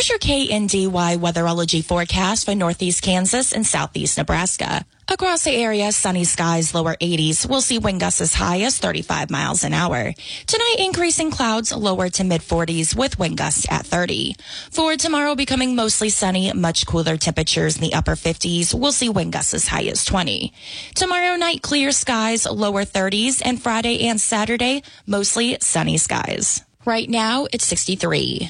Here's your KNDY weatherology forecast for northeast Kansas and southeast Nebraska. Across the area, sunny skies, lower 80s. We'll see wind gusts as high as 35 miles an hour. Tonight, increasing clouds, lower to mid 40s with wind gusts at 30. For tomorrow, becoming mostly sunny, much cooler temperatures in the upper 50s. We'll see wind gusts as high as 20. Tomorrow night, clear skies, lower 30s, and Friday and Saturday, mostly sunny skies. Right now, it's 63.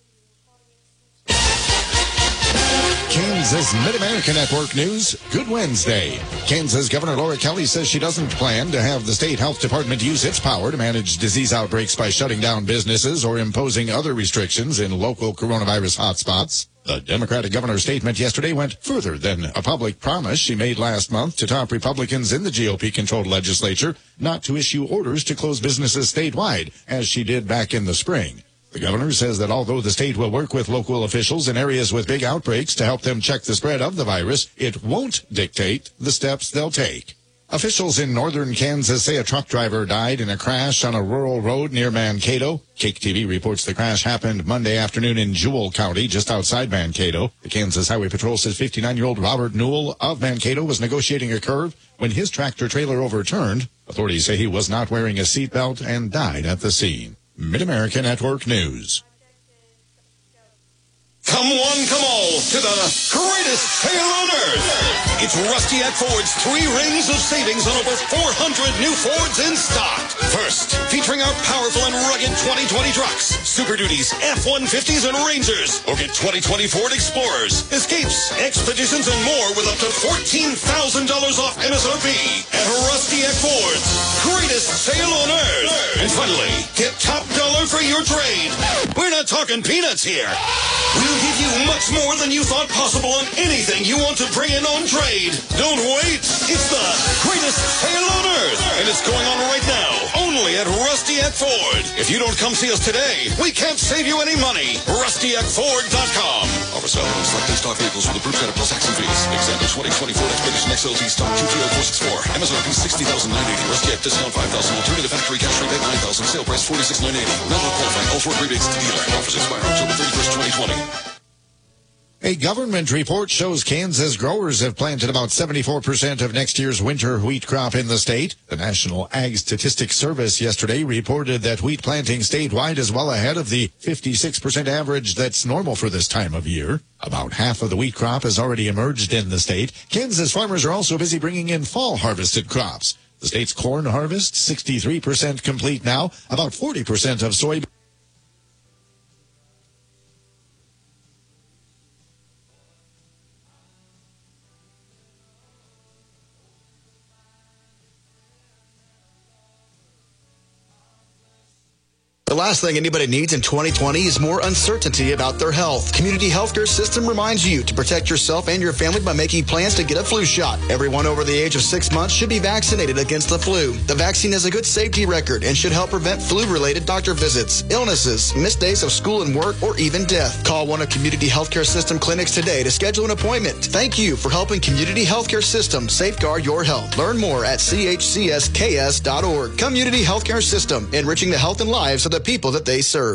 Kansas Mid-America Network News. Good Wednesday. Kansas Governor Laura Kelly says she doesn't plan to have the state health department use its power to manage disease outbreaks by shutting down businesses or imposing other restrictions in local coronavirus hotspots. The Democratic governor's statement yesterday went further than a public promise she made last month to top Republicans in the GOP-controlled legislature not to issue orders to close businesses statewide, as she did back in the spring. The governor says that although the state will work with local officials in areas with big outbreaks to help them check the spread of the virus, it won't dictate the steps they'll take. Officials in northern Kansas say a truck driver died in a crash on a rural road near Mankato. Cake TV reports the crash happened Monday afternoon in Jewell County, just outside Mankato. The Kansas Highway Patrol says 59-year-old Robert Newell of Mankato was negotiating a curve when his tractor-trailer overturned. Authorities say he was not wearing a seatbelt and died at the scene. Mid-America Network News. Come one, come all, to the greatest sale on earth. It's Rusty at Ford's 3 rings of savings on over 400 new Fords in stock. First, featuring our powerful and rugged 2020 trucks, Super Duties, F-150s, and Rangers. Or get 2020 Ford Explorers, Escapes, Expeditions, and more with up to $14,000 off MSRP at Rusty at Ford's greatest sale on earth. And finally, get top dollar for your trade. We're not talking peanuts here. We'll give you much more than you thought possible on anything you want to bring in on trade. Don't wait. It's the greatest sale on earth. And it's going on right now, only at Rusty at Ford. If you don't come see us today, we can't save you any money. RustyAtFord.com. Offer valid on selected stock vehicles with approved credit plus tax and fees. Example 2020 Ford Expedition XLT stock QTO 464. MSRP $60,980. Rusty at discount $5,000. Alternative factory cash rebate $9,000. Sale price $46,980. Not qualifying. All Ford rebates to dealer. Offers expire October 31st, 2020. A government report shows Kansas growers have planted about 74% of next year's winter wheat crop in the state. The National Ag Statistics Service yesterday reported that wheat planting statewide is well ahead of the 56% average that's normal for this time of year. About half of the wheat crop has already emerged in the state. Kansas farmers are also busy bringing in fall harvested crops. The state's corn harvest, 63% complete now, about 40% of soybeans. The last thing anybody needs in 2020 is more uncertainty about their health. Community Healthcare System reminds you to protect yourself and your family by making plans to get a flu shot. Everyone over the age of 6 months should be vaccinated against the flu. The vaccine has a good safety record and should help prevent flu-related doctor visits, illnesses, missed days of school and work, or even death. Call one of Community Healthcare System clinics today to schedule an appointment. Thank you for helping Community Healthcare System safeguard your health. Learn more at chcsks.org. Community Healthcare System, enriching the health and lives of the people that they serve.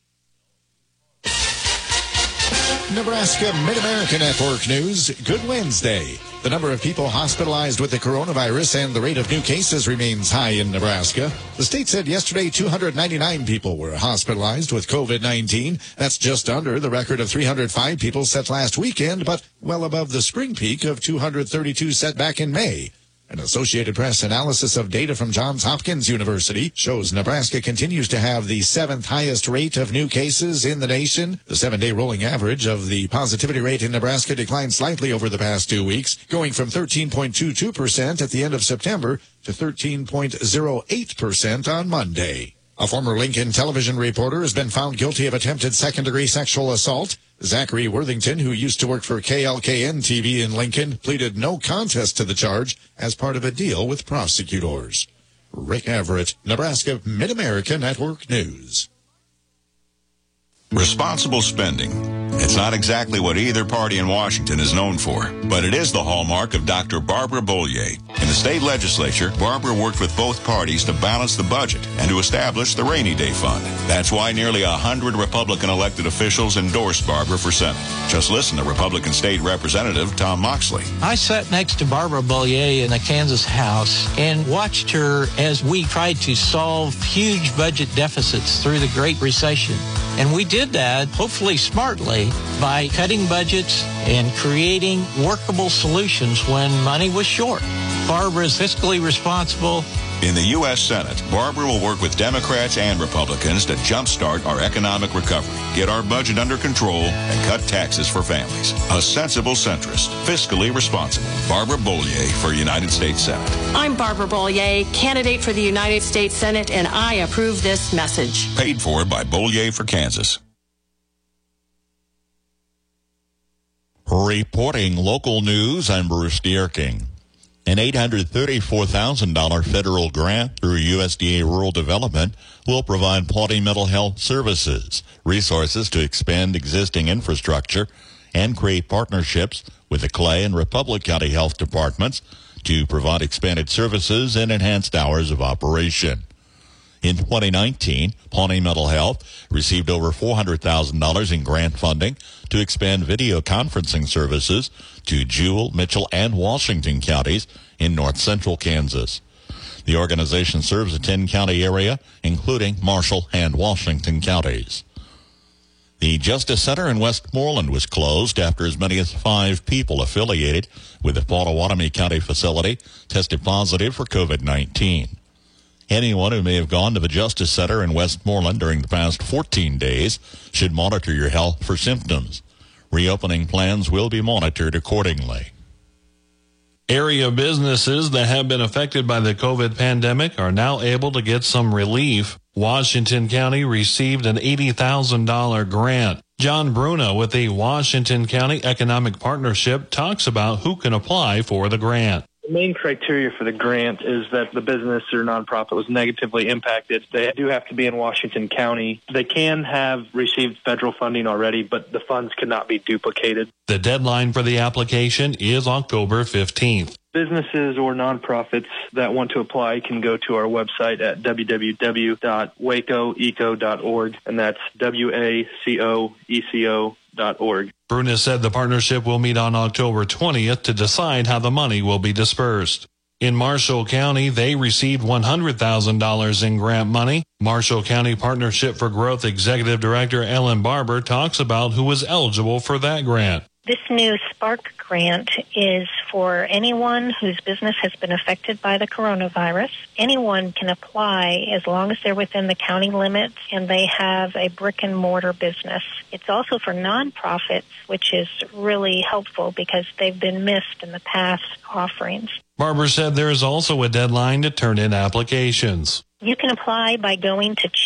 Nebraska Mid-America Network News. Good Wednesday. The number of people hospitalized with the coronavirus and the rate of new cases remains high in Nebraska. The state said yesterday 299 people were hospitalized with COVID-19. That's just under the record of 305 people set last weekend, but well above the spring peak of 232 set back in May. An Associated Press analysis of data from Johns Hopkins University shows Nebraska continues to have the 7th highest rate of new cases in the nation. The 7-day rolling average of the positivity rate in Nebraska declined slightly over the past 2 weeks, going from 13.22% at the end of September to 13.08% on Monday. A former Lincoln television reporter has been found guilty of attempted second-degree sexual assault. Zachary Worthington, who used to work for KLKN TV in Lincoln, pleaded no contest to the charge as part of a deal with prosecutors. Rick Everett, Nebraska Mid-America Network News. Responsible spending. It's It's not exactly what either party in Washington is known for, but it is the hallmark of Dr. Barbara Bollier. In the state legislature, Barbara worked with both parties to balance the budget and to establish the Rainy Day Fund. That's why nearly 100 Republican elected officials endorsed Barbara for Senate. Just listen to Republican State Representative Tom Moxley. I sat next to Barbara Bollier in the Kansas House and watched her as we tried to solve huge budget deficits through the Great Recession. And we did that, hopefully smartly, by cutting budgets and creating workable solutions when money was short. Barbara is fiscally responsible. In the U.S. Senate, Barbara will work with Democrats and Republicans to jumpstart our economic recovery, get our budget under control, and cut taxes for families. A sensible centrist, fiscally responsible. Barbara Bollier for United States Senate. I'm Barbara Bollier, candidate for the United States Senate, and I approve this message. Paid for by Bollier for Kansas. Reporting local news, I'm Bruce Dierking. An $834,000 federal grant through USDA Rural Development will provide Pawnee mental health services, resources to expand existing infrastructure, and create partnerships with the Clay and Republic County Health Departments to provide expanded services and enhanced hours of operation. In 2019, Pawnee Mental Health received over $400,000 in grant funding to expand video conferencing services to Jewell, Mitchell, and Washington counties in north central Kansas. The organization serves a 10-county area, including Marshall and Washington counties. The Justice Center in Westmoreland was closed after as many as 5 people affiliated with the Pottawatomie County facility tested positive for COVID-19. Anyone who may have gone to the Justice Center in Westmoreland during the past 14 days should monitor your health for symptoms. Reopening plans will be monitored accordingly. Area businesses that have been affected by the COVID pandemic are now able to get some relief. Washington County received an $80,000 grant. John Bruno with the Washington County Economic Partnership talks about who can apply for the grant. The main criteria for the grant is that the business or nonprofit was negatively impacted. They do have to be in Washington County. They can have received federal funding already, but the funds cannot be duplicated. The deadline for the application is October 15th. Businesses or nonprofits that want to apply can go to our website at www.wacoeco.org, and that's WACOECO.org. Bruno said the partnership will meet on October 20th to decide how the money will be dispersed. In Marshall County, they received $100,000 in grant money. Marshall County Partnership for Growth Executive Director Ellen Barber talks about who was eligible for that grant. This new Spark grant is for anyone whose business has been affected by the coronavirus. Anyone can apply as long as they're within the county limits and they have a brick and mortar business. It's also for nonprofits, which is really helpful because they've been missed in the past offerings. Barber said there is also a deadline to turn in applications. You can apply by going to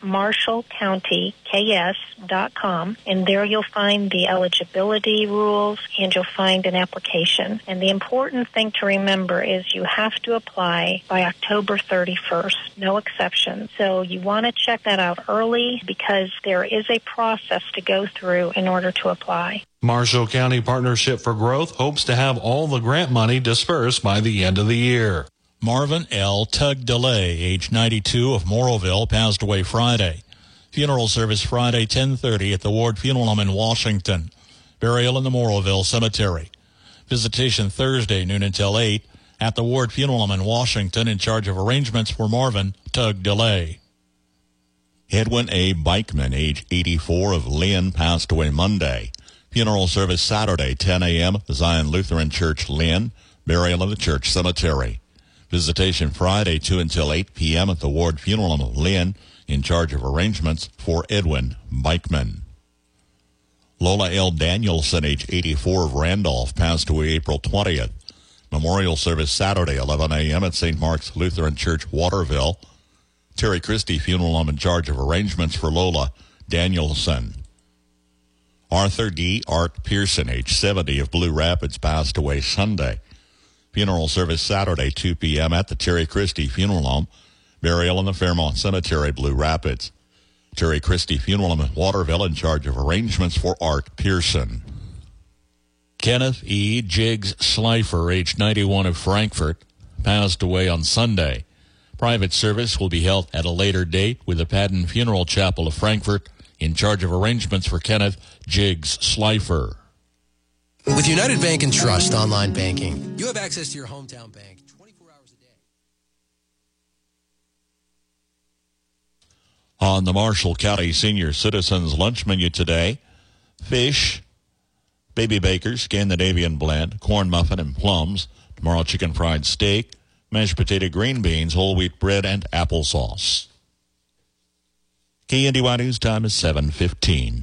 ChooseMarshallCountyKS.com, and there you'll find the eligibility rules and you'll find an application. And the important thing to remember is you have to apply by October 31st, no exception. So you want to check that out early because there is a process to go through in order to apply. Marshall County Partnership for Growth hopes to have all the grant money dispersed by the end of the year. Marvin L. Tugdelay, age 92, of Morrowville, passed away Friday. Funeral service Friday, 10:30 at the Ward Funeral Home in Washington. Burial in the Morrowville Cemetery. Visitation Thursday, noon until 8, at the Ward Funeral Home in Washington, in charge of arrangements for Marvin Tugdelay. Edwin A. Bikeman, age 84, of Lynn, passed away Monday. Funeral service Saturday, 10 a.m. at the Zion Lutheran Church, Lynn. Burial in the church cemetery. Visitation Friday, 2 until 8 p.m. at the Ward Funeral Home of Lynn, in charge of arrangements for Edwin Bikeman. Lola L. Danielson, age 84, of Randolph, passed away April 20th. Memorial service Saturday, 11 a.m. at St. Mark's Lutheran Church, Waterville. Terry Christie Funeral Home in charge of arrangements for Lola Danielson. Arthur D. Art Pearson, age 70, of Blue Rapids, passed away Sunday. Funeral service Saturday, 2 p.m. at the Terry Christie Funeral Home. Burial in the Fairmont Cemetery, Blue Rapids. Terry Christie Funeral in Waterville in charge of arrangements for Art Pearson. Kenneth E. Jiggs Slifer, age 91 of Frankfort, passed away on Sunday. Private service will be held at a later date with the Padden Funeral Chapel of Frankfort in charge of arrangements for Kenneth Jiggs Slifer. With United Bank and Trust online banking, you have access to your hometown bank 24 hours a day. On the Marshall County Senior Citizens lunch menu today, fish, baby bakers, Scandinavian blend, corn muffin and plums. Tomorrow, chicken fried steak, mashed potato, green beans, whole wheat bread, and applesauce. KNDY News time is 7:15.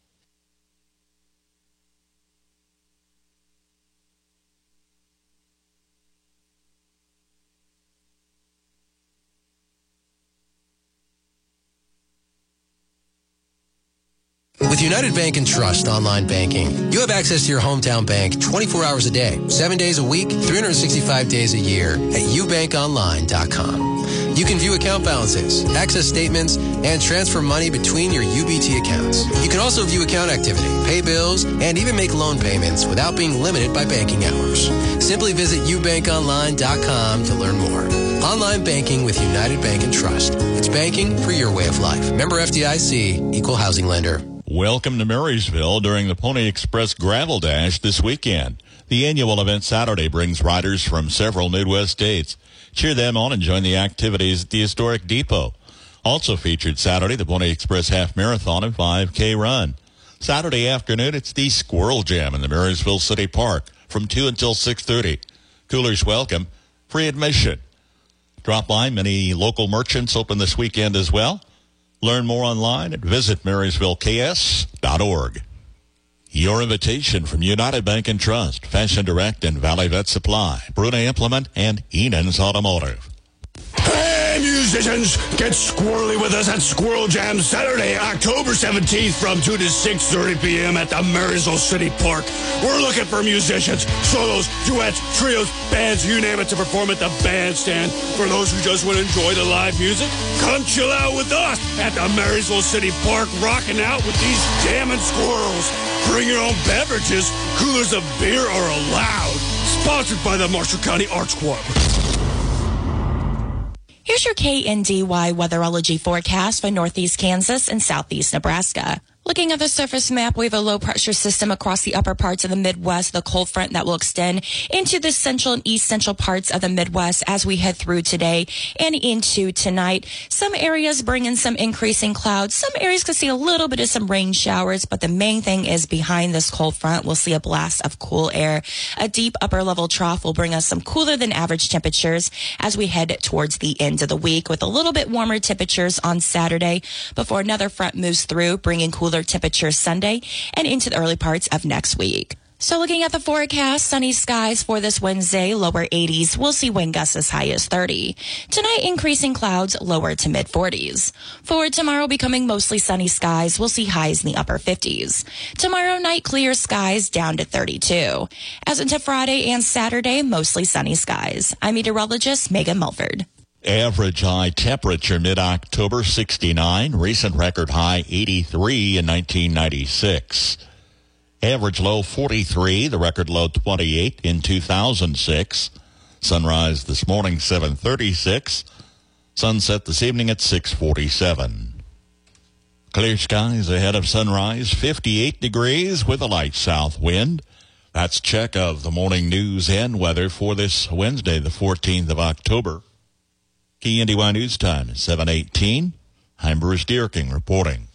With United Bank and Trust online banking, you have access to your hometown bank 24 hours a day, 7 days a week, 365 days a year at ubankonline.com. You can view account balances, access statements, and transfer money between your UBT accounts. You can also view account activity, pay bills, and even make loan payments without being limited by banking hours. Simply visit ubankonline.com to learn more. Online banking with United Bank and Trust. It's banking for your way of life. Member FDIC, Equal Housing Lender. Welcome to Marysville during the Pony Express Gravel Dash this weekend. The annual event Saturday brings riders from several Midwest states. Cheer them on and join the activities at the historic depot. Also featured Saturday, the Pony Express Half Marathon and 5K Run. Saturday afternoon, it's the Squirrel Jam in the Marysville City Park from 2 until 6:30. Coolers welcome, free admission. Drop by, many local merchants open this weekend as well. Learn more online at visitmarysvilleks.org. Your invitation from United Bank and Trust, Fashion Direct and Valley Vet Supply, Bruna Implement, and Enan's Automotive. Hey, musicians! Get squirrely with us at Squirrel Jam Saturday, October 17th from 2 to 6:30 p.m. at the Marysville City Park. We're looking for musicians, solos, duets, trios, bands, you name it, to perform at the bandstand. For those who just want to enjoy the live music, come chill out with us at the Marysville City Park, rocking out with these jamming squirrels. Bring your own beverages. Coolers of beer are allowed. Sponsored by the Marshall County Arts Club. Here's your KNDY weatherology forecast for northeast Kansas and southeast Nebraska. Looking at the surface map, we have a low-pressure system across the upper parts of the Midwest, the cold front that will extend into the central and east central parts of the Midwest as we head through today and into tonight. Some areas bring in some increasing clouds. Some areas could see a little bit of some rain showers, but the main thing is behind this cold front, we'll see a blast of cool air. A deep upper-level trough will bring us some cooler than average temperatures as we head towards the end of the week with a little bit warmer temperatures on Saturday before another front moves through, bringing cooler temperatures Sunday and into the early parts of next week. So looking at the forecast, sunny skies for this Wednesday, lower 80s. We'll see wind gusts as high as 30. Tonight, increasing clouds, lower to mid 40s. For tomorrow, becoming mostly sunny skies. We'll see highs in the upper 50s. Tomorrow night, clear skies down to 32. As into Friday and Saturday, mostly sunny skies. I'm meteorologist Megan Mulford. Average high temperature mid-October 69, recent record high 83 in 1996. Average low 43, the record low 28 in 2006. Sunrise this morning 7:36. Sunset this evening at 6:47. Clear skies ahead of sunrise, 58 degrees with a light south wind. That's check of the morning news and weather for this Wednesday, the 14th of October. KNDY News Time is 7:18. I'm Bruce Dierking reporting.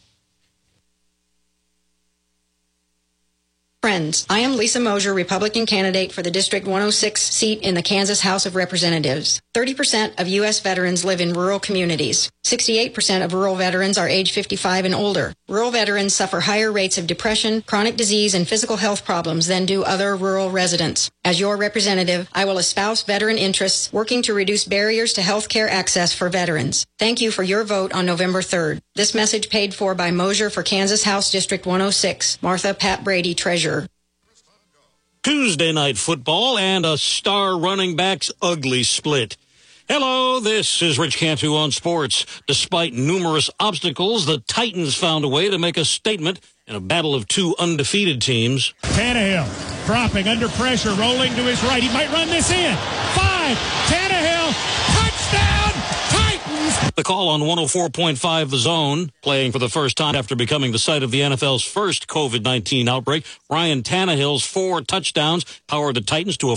Friends, I am Lisa Mosier, Republican candidate for the District 106 seat in the Kansas House of Representatives. 30% of U.S. veterans live in rural communities. 68% of rural veterans are age 55 and older. Rural veterans suffer higher rates of depression, chronic disease, and physical health problems than do other rural residents. As your representative, I will espouse veteran interests, working to reduce barriers to health care access for veterans. Thank you for your vote on November 3rd. This message paid for by Mosier for Kansas House District 106. Martha Pat Brady, Treasurer. Tuesday night football and a star running back's ugly split. Hello, this is Rich Cantu on sports. Despite numerous obstacles, the Titans found a way to make a statement in a battle of two undefeated teams. Tannehill dropping under pressure, rolling to his right. He might run this in. 5, Tannehill, touchdown, Titans! The call on 104.5 The Zone, playing for the first time after becoming the site of the NFL's first COVID-19 outbreak. Ryan Tannehill's 4 touchdowns powered the Titans to a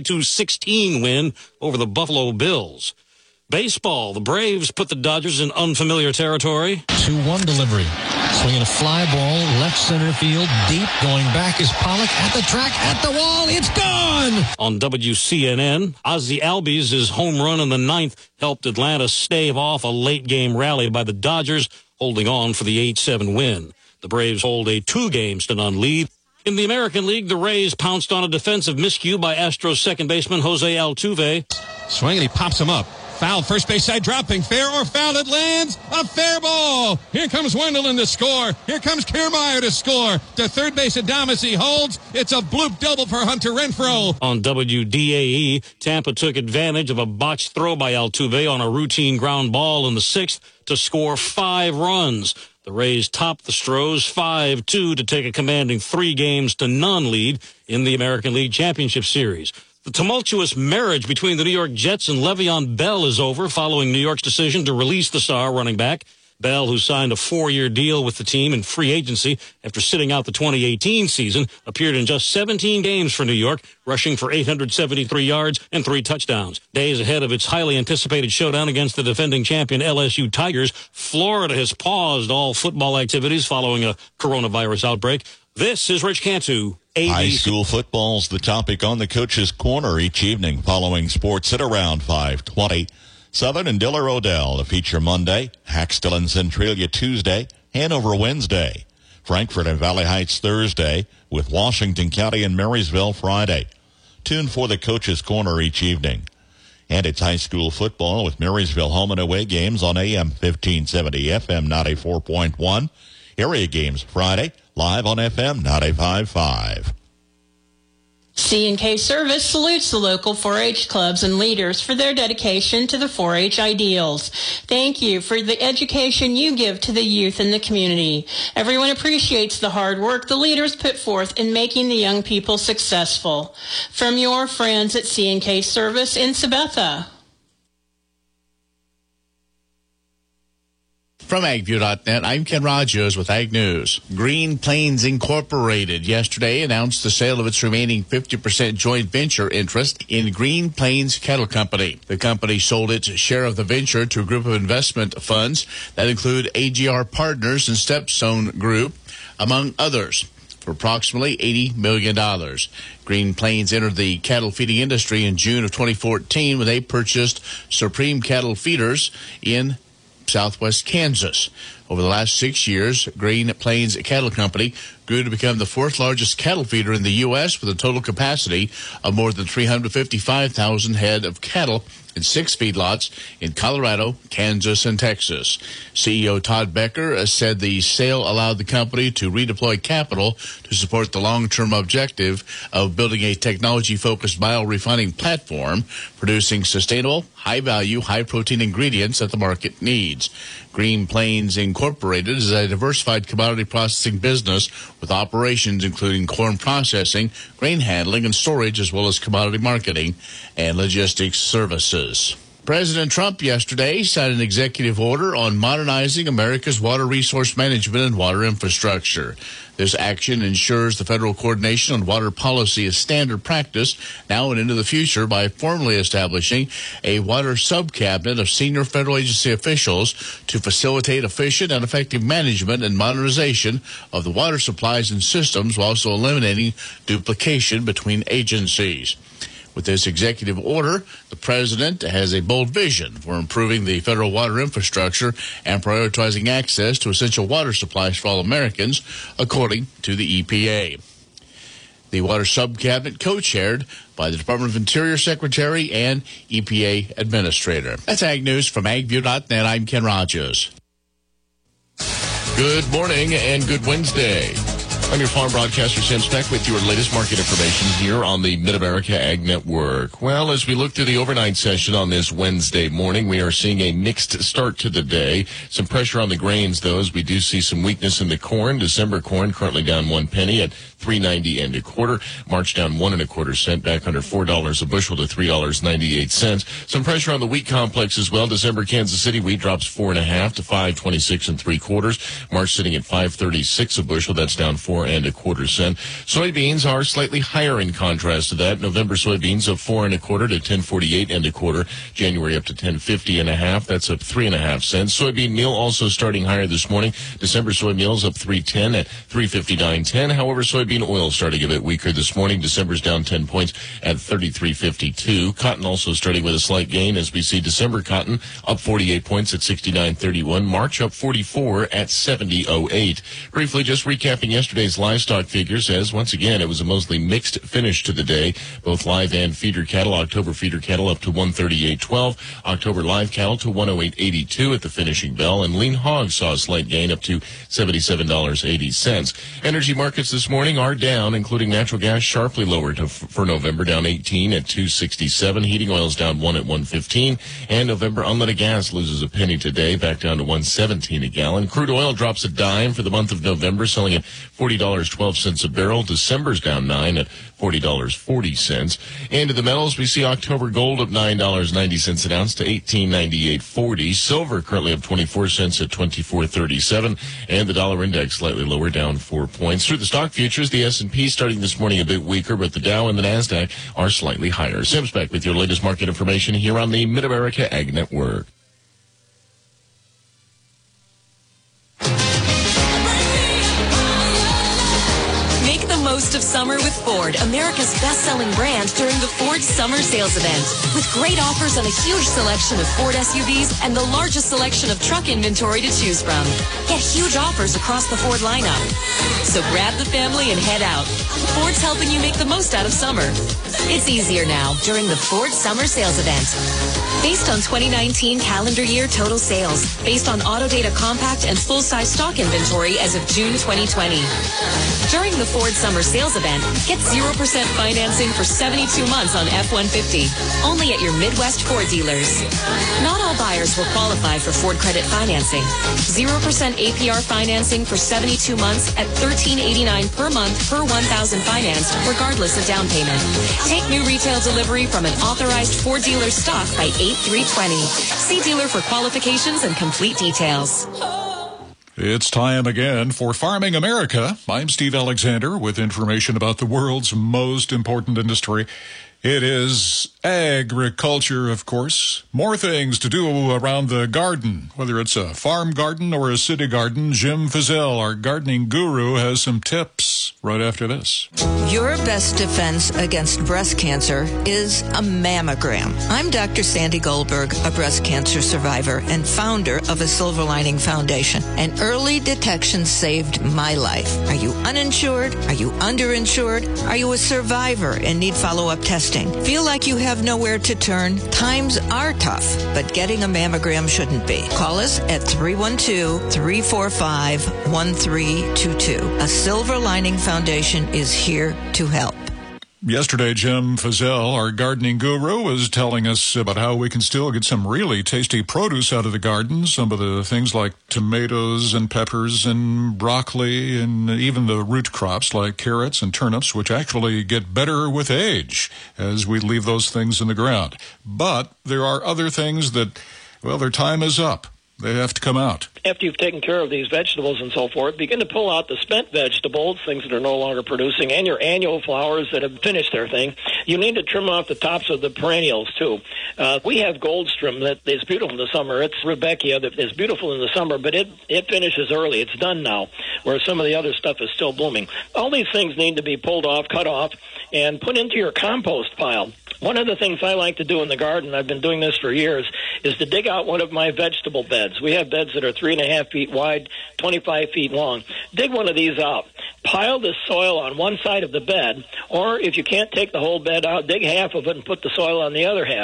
42-16 win over the Buffalo Bills. Baseball, the Braves put the Dodgers in unfamiliar territory. 2-1 delivery. Swinging a fly ball, left center field, deep, going back is Pollock at the track, at the wall, it's gone! On WCNN, Ozzie Albies' home run in the 9th helped Atlanta stave off a late-game rally by the Dodgers, holding on for the 8-7 win. The Braves hold a 2-0 lead. In the American League, the Rays pounced on a defensive miscue by Astros second baseman Jose Altuve. Swinging, he pops him up. Foul, first base side dropping. Fair or foul, it lands. A fair ball. Here comes Wendell to score. Here comes Kiermaier to score. To third base, Adames, he holds. It's a bloop double for Hunter Renfroe. On WDAE, Tampa took advantage of a botched throw by Altuve on a routine ground ball in the 6th to score 5 runs. The Rays topped the Stros 5-2 to take a commanding 3-0 lead in the American League Championship Series. The tumultuous marriage between the New York Jets and Le'Veon Bell is over following New York's decision to release the star running back. Bell, who signed a 4-year deal with the team in free agency after sitting out the 2018 season, appeared in just 17 games for New York, rushing for 873 yards and 3 touchdowns. Days ahead of its highly anticipated showdown against the defending champion LSU Tigers, Florida has paused all football activities following a coronavirus outbreak. This is Rich Cantu. High school football's the topic on the Coach's Corner each evening following sports at around 5:20. Southern and Diller Odell, the feature Monday. Haxtell and Centralia Tuesday. Hanover Wednesday. Frankfort and Valley Heights Thursday, with Washington County and Marysville Friday. Tune for the Coach's Corner each evening. And it's high school football with Marysville home and away games on AM 1570, FM 94.1. Area games Friday, live on FM 95.5. C&K Service salutes the local 4-H clubs and leaders for their dedication to the 4-H ideals. Thank you for the education you give to the youth in the community. Everyone appreciates the hard work the leaders put forth in making the young people successful. From your friends at C&K Service in Sabetha. From AgView.net, I'm Ken Rogers with Ag News. Green Plains Incorporated yesterday announced the sale of its remaining 50% joint venture interest in Green Plains Cattle Company. The company sold its share of the venture to a group of investment funds that include AGR Partners and Stepstone Group, among others, for approximately $80 million. Green Plains entered the cattle feeding industry in June of 2014 when they purchased Supreme Cattle Feeders in Southwest Kansas. Over the last 6 years, Green Plains Cattle Company grew to become the 4th largest cattle feeder in the U.S. with a total capacity of more than 355,000 head of cattle in 6 feedlots in Colorado, Kansas, and Texas. CEO Todd Becker said the sale allowed the company to redeploy capital to support the long-term objective of building a technology-focused biorefining platform, producing sustainable, high-value, high-protein ingredients that the market needs. Green Plains Incorporated is a diversified commodity processing business with operations including corn processing, grain handling, and storage, as well as commodity marketing and logistics services. President Trump yesterday signed an executive order on modernizing America's water resource management and water infrastructure. This action ensures the federal coordination on water policy is standard practice now and into the future by formally establishing a water sub-cabinet of senior federal agency officials to facilitate efficient and effective management and modernization of the water supplies and systems, while also eliminating duplication between agencies. With this executive order, the president has a bold vision for improving the federal water infrastructure and prioritizing access to essential water supplies for all Americans, according to the EPA. The Water Sub-Cabinet co-chaired by the Department of Interior Secretary and EPA Administrator. That's Ag News from AgView.net. I'm Ken Rogers. Good morning and good Wednesday. I'm your farm broadcaster, Sam Speck, with your latest market information here on the Mid-America Ag Network. Well, as we look through the overnight session on this Wednesday morning, we are seeing a mixed start to the day. Some pressure on the grains, though, as we do see some weakness in the corn. December corn currently down 1 penny at $3.90 and a quarter. March down 1 1/4 cent, back under $4 a bushel to $3.98. Some pressure on the wheat complex as well. December Kansas City wheat drops 4 1/2 to $5.26 3/4. March sitting at $5.36 a bushel. That's down 4 1/4 cent. Soybeans are slightly higher in contrast to that. November soybeans up 4 1/4 to $10.48 and a quarter. January up to $10.50 1/2. That's up 3 1/2 cents. Soybean meal also starting higher this morning. December soy meals up 3.10 at $3.59.10. However, soybean oil starting a bit weaker this morning. December's down 10 points at $33.52. Cotton also starting with a slight gain as we see December cotton up 48 points at $69.31. March up 44 at $70.08. Briefly, just recapping yesterday's livestock figures, as once again it was a mostly mixed finish to the day. Both live and feeder cattle. October feeder cattle up to 138.12. October live cattle to 108.82 at the finishing bell, and lean hogs saw a slight gain up to $77.80. Energy markets this morning are down, including natural gas sharply lower for November, down 18 at $2.67. Heating oils down 1 at $1.15, and November unleaded gas loses a penny today, back down to $1.17 a gallon. Crude oil drops a dime for the month of November, selling at $40.12 a barrel. December's down 9 at $40.40. And to the metals, we see October gold up $9.90 an ounce to $18.9840. Silver currently up 24 cents at $24.37, and the dollar index slightly lower, down 4 points. Through the stock futures, the S&P starting this morning a bit weaker, but the Dow and the NASDAQ are slightly higher. Sam Speck with your latest market information here on the Mid-America Ag Network. Make the most of summer with Ford, America's best-selling brand, during the Ford Summer Sales Event. With great offers on a huge selection of Ford SUVs and the largest selection of truck inventory to choose from. Get huge offers across the Ford lineup. So grab the family and head out. Ford's helping you make the most out of summer. It's easier now during the Ford Summer Sales Event. Based on 2019 calendar year total sales, based on Autodata compact and full-size stock inventory as of June 2020. During the Ford Summer Sales Event, get 0% financing for 72 months on F-150. Only at your Midwest Ford dealers. Not all buyers will qualify for Ford credit financing. 0% APR financing for 72 months at $13.89 per month per 1,000 financed, regardless of down payment. Take new retail delivery from an authorized Ford dealer stock by 8/3/20. See dealer for qualifications and complete details. It's time again for Farming America. I'm Steve Alexander with information about the world's most important industry. It is agriculture, of course. More things to do around the garden. Whether it's a farm garden or a city garden, Jim Fizzell, our gardening guru, has some tips right after this. Your best defense against breast cancer is a mammogram. I'm Dr. Sandy Goldberg, a breast cancer survivor and founder of a Silver Lining Foundation. And early detection saved my life. Are you uninsured? Are you underinsured? Are you a survivor and need follow-up testing? Feel like you have nowhere to turn? Times are tough, but getting a mammogram shouldn't be. Call us at 312-345-1322. A Silver Lining Foundation is here to help. Yesterday, Jim Fizzell, our gardening guru, was telling us about how we can still get some really tasty produce out of the garden. Some of the things like tomatoes and peppers and broccoli and even the root crops like carrots and turnips, which actually get better with age as we leave those things in the ground. But there are other things that, well, their time is up. They have to come out. After you've taken care of these vegetables and so forth, begin to pull out the spent vegetables, things that are no longer producing, and your annual flowers that have finished their thing. You need to trim off the tops of the perennials, too. We have Goldstrom that is beautiful in the summer. It's Rebecca that is beautiful in the summer, but it finishes early. It's done now, where some of the other stuff is still blooming. All these things need to be pulled off, cut off, and put into your compost pile. One of the things I like to do in the garden, I've been doing this for years, is to dig out one of my vegetable beds. We have beds that are 3.5 feet wide, 25 feet long. Dig one of these out. Pile the soil on one side of the bed, or if you can't take the whole bed out, dig half of it and put the soil on the other half.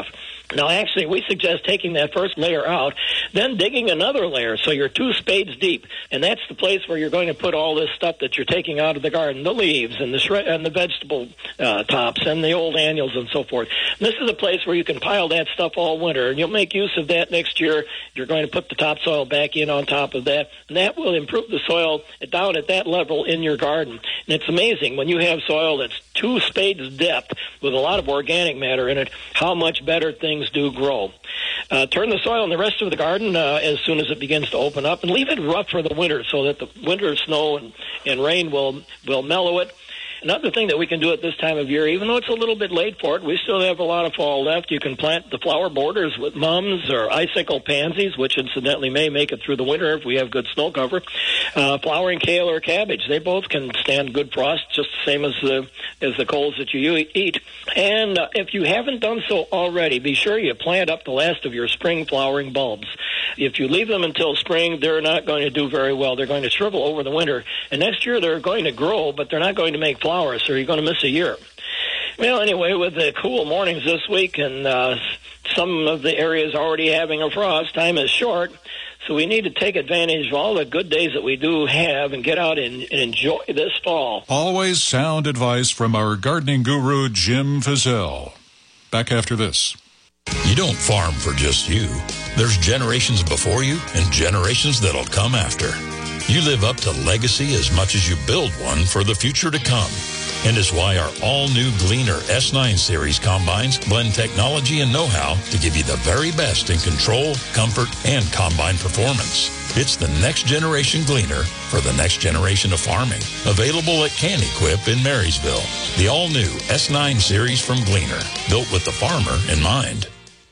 Now, actually, we suggest taking that first layer out, then digging another layer so you're 2 spades deep. And that's the place where you're going to put all this stuff that you're taking out of the garden, the leaves and the vegetable tops and the old annuals and so forth. And this is a place where you can pile that stuff all winter, and you'll make use of that next year. You're going to put the topsoil back in on top of that, and that will improve the soil down at that level in your garden. And it's amazing when you have soil that's 2 spades depth with a lot of organic matter in it, how much better things do grow. Turn the soil in the rest of the garden as soon as it begins to open up, and leave it rough for the winter so that the winter snow and rain will mellow it. Another thing that we can do at this time of year, even though it's a little bit late for it, we still have a lot of fall left. You can plant the flower borders with mums or icicle pansies, which incidentally may make it through the winter if we have good snow cover. Flowering kale or cabbage, they both can stand good frost, just the same as the coals that you eat. And if you haven't done so already, be sure you plant up the last of your spring flowering bulbs. If you leave them until spring, they're not going to do very well. They're going to shrivel over the winter. And next year they're going to grow, but they're not going to make flowers, so you're going to miss a year. Well, anyway, with the cool mornings this week and some of the areas already having a frost, time is short. So we need to take advantage of all the good days that we do have and get out and enjoy this fall. Always sound advice from our gardening guru, Jim Fizzell. Back after this. You don't farm for just you. There's generations before you and generations that'll come after. You live up to legacy as much as you build one for the future to come. And is why our all-new Gleaner S9 Series combines blend technology and know-how to give you the very best in control, comfort, and combine performance. It's the next generation Gleaner for the next generation of farming. Available at Can Equip in Marysville. The all-new S9 Series from Gleaner, built with the farmer in mind.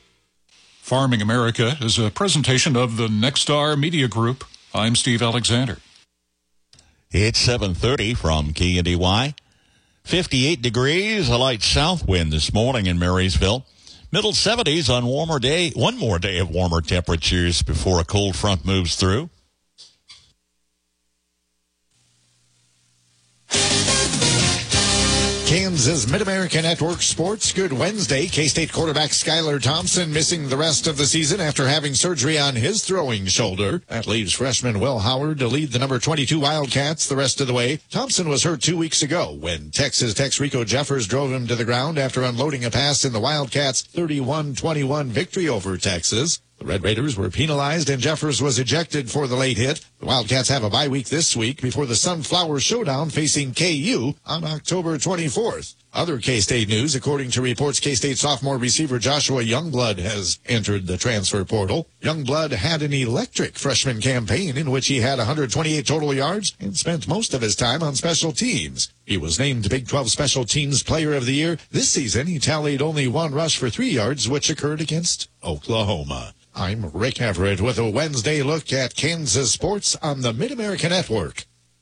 Farming America is a presentation of the Nexstar Media Group. I'm Steve Alexander. It's 7:30 from KNDY. 58 degrees, a light south wind this morning in Marysville. Middle 70s on warmer day. One more day of warmer temperatures before a cold front moves through. Kansas Mid-America Network Sports. Good Wednesday. K-State quarterback Skylar Thompson missing the rest of the season after having surgery on his throwing shoulder. That leaves freshman Will Howard to lead the number 22 Wildcats the rest of the way. Thompson was hurt 2 weeks ago when Texas Tech's Rico Jeffers drove him to the ground after unloading a pass in the Wildcats' 31-21 victory over Texas. The Red Raiders were penalized and Jeffers was ejected for the late hit. The Wildcats have a bye week this week before the Sunflower Showdown facing KU on October 24th. Other K-State news, according to reports, K-State sophomore receiver Joshua Youngblood has entered the transfer portal. Youngblood had an electric freshman campaign in which he had 128 total yards and spent most of his time on special teams. He was named Big 12 Special Teams Player of the Year. This season, he tallied only 1 rush for 3 yards, which occurred against Oklahoma. I'm Rick Everett with a Wednesday look at Kansas sports on the Mid-America Network.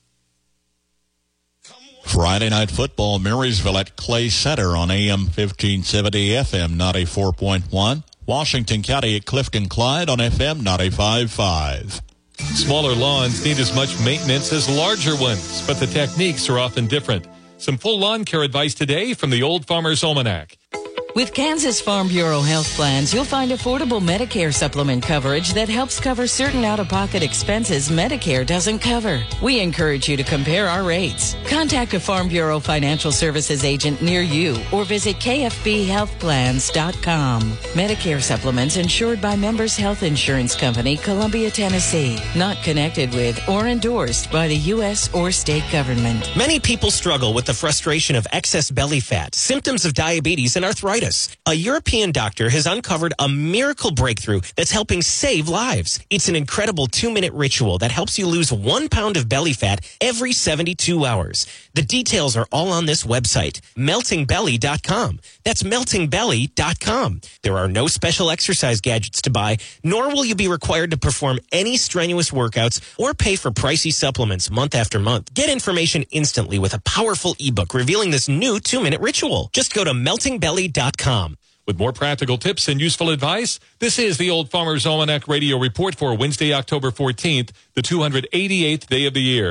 Friday night football, Marysville at Clay Center on AM 1570, FM 94.1. Washington County at Clifton Clyde on FM 95.5. Smaller lawns need as much maintenance as larger ones, but the techniques are often different. Some full lawn care advice today from the Old Farmer's Almanac. With Kansas Farm Bureau health plans, you'll find affordable Medicare supplement coverage that helps cover certain out-of-pocket expenses Medicare doesn't cover. We encourage you to compare our rates. Contact a Farm Bureau Financial Services agent near you or visit kfbhealthplans.com. Medicare supplements insured by Members Health Insurance Company, Columbia, Tennessee. Not connected with or endorsed by the U.S. or state government. Many people struggle with the frustration of excess belly fat, symptoms of diabetes, and arthritis. A European doctor has uncovered a miracle breakthrough that's helping save lives. It's an incredible 2-minute ritual that helps you lose 1 pound of belly fat every 72 hours. The details are all on this website, meltingbelly.com. That's meltingbelly.com. There are no special exercise gadgets to buy, nor will you be required to perform any strenuous workouts or pay for pricey supplements month after month. Get information instantly with a powerful ebook revealing this new 2-minute ritual. Just go to meltingbelly.com. With more practical tips and useful advice, this is the Old Farmer's Almanac Radio Report for Wednesday, October 14th, the 288th day of the year.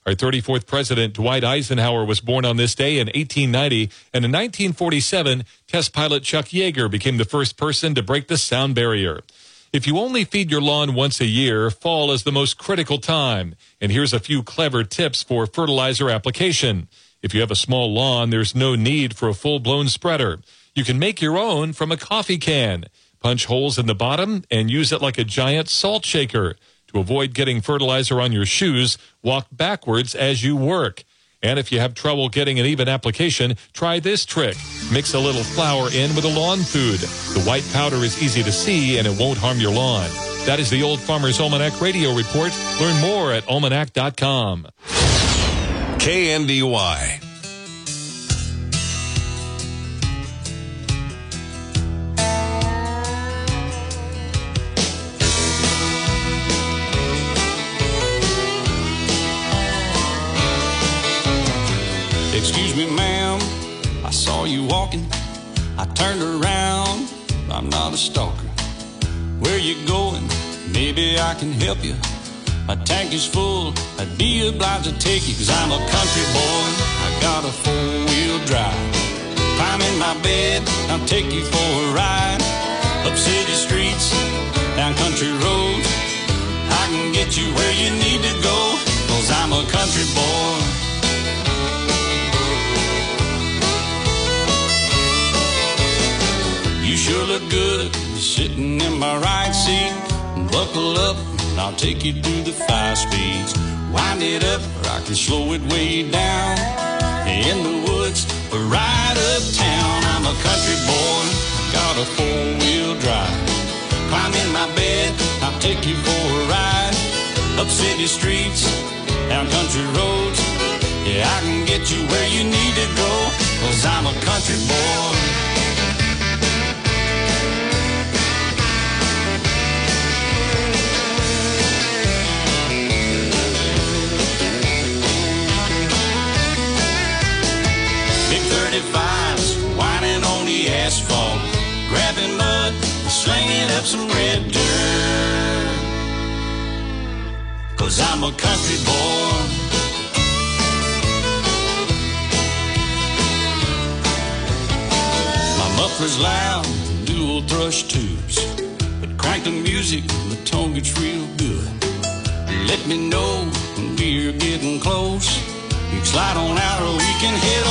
Our 34th president, Dwight Eisenhower, was born on this day in 1890, and in 1947, test pilot Chuck Yeager became the first person to break the sound barrier. If you only feed your lawn once a year, fall is the most critical time. And here's a few clever tips for fertilizer application. If you have a small lawn, there's no need for a full-blown spreader. You can make your own from a coffee can. Punch holes in the bottom and use it like a giant salt shaker. To avoid getting fertilizer on your shoes, walk backwards as you work. And if you have trouble getting an even application, try this trick. Mix a little flour in with a lawn food. The white powder is easy to see and it won't harm your lawn. That is the Old Farmer's Almanac Radio Report. Learn more at almanac.com. KNDY. Excuse me, ma'am, I saw you walking. I turned around, I'm not a stalker. Where you going? Maybe I can help you. My tank is full, I'd be obliged to take you, 'cause I'm a country boy, I got a four-wheel drive. Climb in my bed, I'll take you for a ride. Up city streets, down country roads, I can get you where you need to go, 'cause I'm a country boy. You sure look good sitting in my right seat. Buckle up, and I'll take you through the 5 speeds. Wind it up, or I can slow it way down. In the woods, or right uptown. I'm a country boy, got a four-wheel drive. Climb in my bed, I'll take you for a ride. Up city streets, down country roads. Yeah, I can get you where you need to go, 'cause I'm a country boy. Big 35s, whining on the asphalt, grabbing mud, slinging up some red dirt. 'Cause I'm a country boy. My muffler's loud, dual thrush tubes, but crank the music, the tone gets real good. Let me know when we're getting close. You slide on out or we can head